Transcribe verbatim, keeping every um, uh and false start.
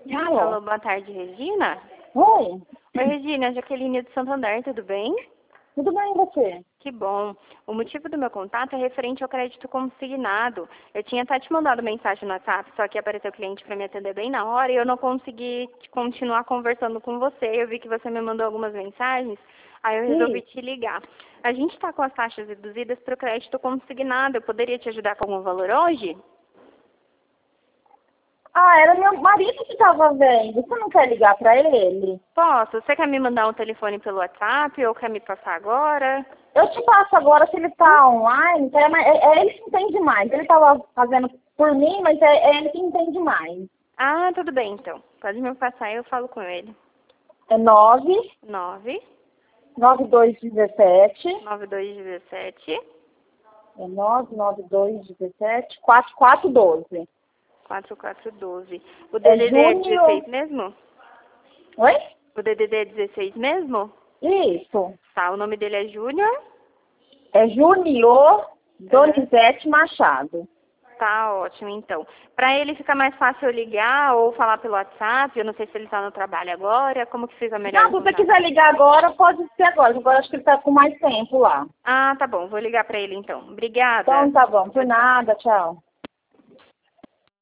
Alô? Alô, boa tarde, Regina. Oi, Oi, Regina, Jaqueline de Santander, tudo bem? tudo bem e você? Que bom. O motivo do meu contato é referente ao crédito consignado. Eu tinha até te mandado mensagem no WhatsApp, só que apareceu o cliente para me atender bem na hora e eu não consegui continuar conversando com você. Eu vi que você me mandou algumas mensagens, aí eu resolvi Sim. te ligar. A gente está com as taxas reduzidas para o crédito consignado. Eu poderia te ajudar com algum valor hoje? Ah, era meu marido que estava vendo. Você não quer ligar para ele? Posso. Você quer me mandar um telefone pelo WhatsApp ou quer me passar agora? Eu te passo agora se ele está online, que é, mais- é- é ele que entende mais. Ele estava fazendo por mim, mas é, é ele que entende mais. Ah, tudo bem então. Pode me passar e eu falo com ele. É nove Nove nove dois dezessete, nove dois dezessete é nove nove dois dezessete, quatro quatro doze. quatro quatro doze. O É D D D é Júnior. dezesseis mesmo? Oi? O D D D é dezesseis mesmo? Isso. Tá, o nome dele é Júnior. É Júnior Aham. Donizete Machado. Tá ótimo, então. Pra ele fica mais fácil eu ligar ou falar pelo WhatsApp, eu não sei se ele tá no trabalho agora, como que fica melhor Não, o se você contato? quiser ligar agora, pode ser agora. Agora acho que ele está com mais tempo lá. Ah, tá bom, vou ligar pra ele então. Obrigada. Então tá bom, por Tchau, tchau. nada, tchau.